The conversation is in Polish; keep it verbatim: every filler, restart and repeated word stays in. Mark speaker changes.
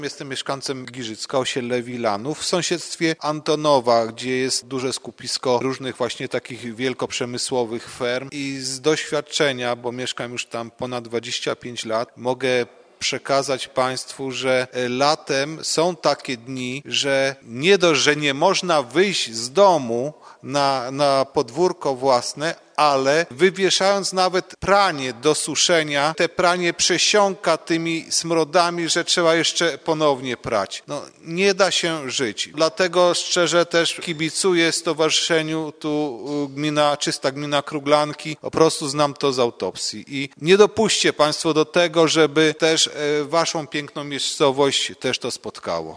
Speaker 1: Jestem mieszkańcem Giżycka, osiedle Wilanów, w sąsiedztwie Antonowa, gdzie jest duże skupisko różnych właśnie takich wielkoprzemysłowych ferm i z doświadczenia, bo mieszkam już tam ponad dwadzieścia pięć lat, mogę przekazać Państwu, że latem są takie dni, że nie dość, że nie można wyjść z domu na, na podwórko własne, ale wywieszając nawet pranie do suszenia, te pranie przesiąka tymi smrodami, że trzeba jeszcze ponownie prać. No, nie da się żyć. Dlatego szczerze też kibicuję stowarzyszeniu tu gmina, Czysta Gmina Kruglanki. Po prostu znam to z autopsji. I nie dopuśćcie Państwo do tego, żeby też Waszą piękną miejscowość też to spotkało.